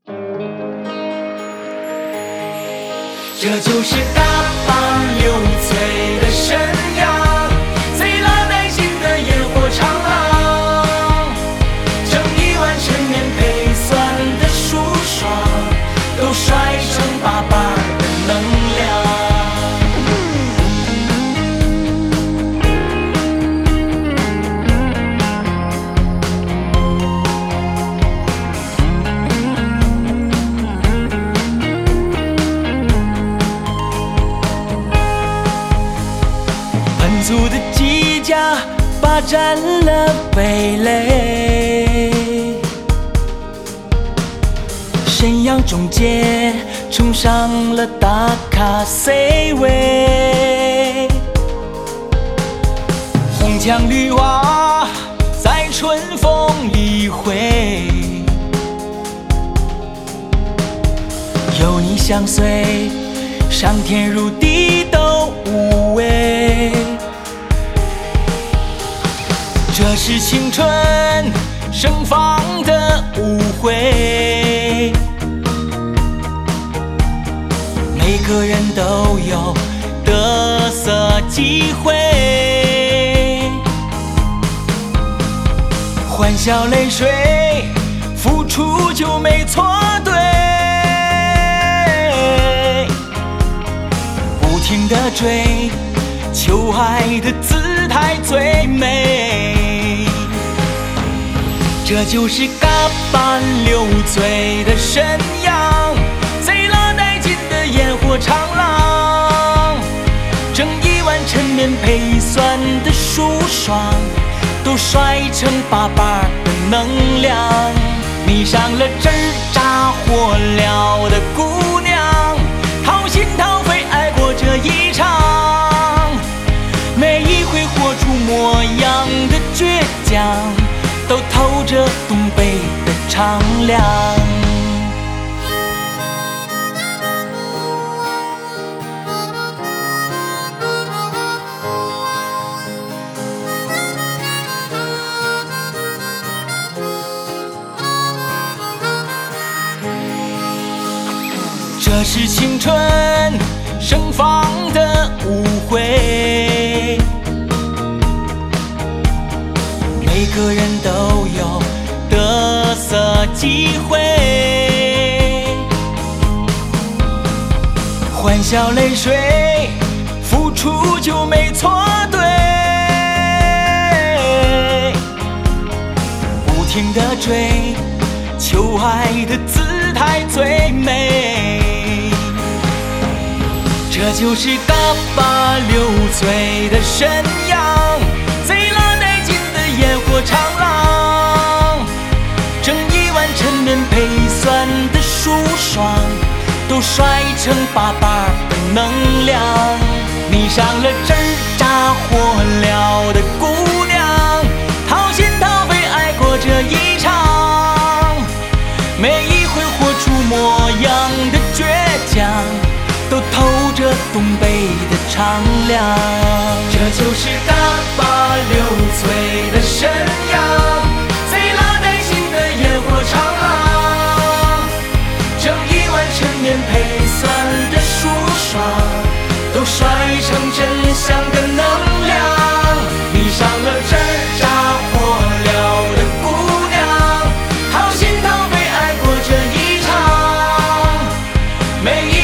这就是大阪流璀的神阳，贼拉带劲的烟火长廊，正义万陈年配酸的舒爽，都甩成8瓣的能量。族的机甲霸占了堡垒，沈阳中街冲上了打卡 C 位，红墙绿瓦在春风里挥，有你相随，上天入地都无畏。这是青春盛放的舞会，每个人都有得瑟机会，欢笑泪水，付出就没错对，不停地追，求爱的姿态最美。这就是嘎巴流璀的神阳，贼拉带劲的烟火长廊，正义万陈年配酸的舒爽，都甩成8瓣的能量。迷上了挣扎火燎的姑娘，掏心掏肺爱过这一场，每一回活出模样的倔强，都透着东北的敞亮。这是青春盛放的舞会，每个人都有得瑟机会，欢笑泪水，付出就没错对，不停地追，求爱的姿态最美。这就是嘎巴流璀的神阳，贼拉带劲的烟火长廊，正义万陈年配酸的舒爽，都甩成8瓣的能量。迷上了挣扎火燎的姑娘，掏心掏肺爱过这一场，每一回活出模样的倔强，都透着东北的敞亮。这就是嘎巴流璀的神阳，贼拉带劲的烟火长廊，正义万陈年配酸的舒爽，都甩成真相的能量。迷上了挣扎火燎的姑娘，掏心掏肺爱过这一场，每一